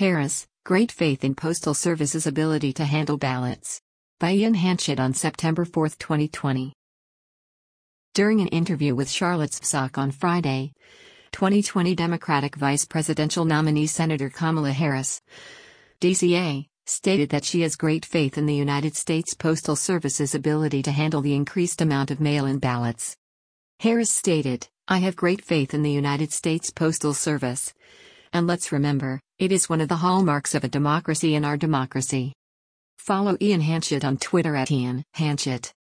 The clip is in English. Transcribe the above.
Harris, great faith in Postal Service's ability to handle ballots. By Ian Hanchett on September 4, 2020. During an interview with Charlotte's Psaque on Friday, 2020 Democratic Vice Presidential nominee Senator Kamala Harris, DCA, stated that she has great faith in the United States Postal Service's ability to handle the increased amount of mail-in ballots. Harris stated, "I have great faith in the United States Postal Service. And let's remember, it is one of the hallmarks of a democracy in our democracy." Follow Ian Hanchett on Twitter @IanHanchett.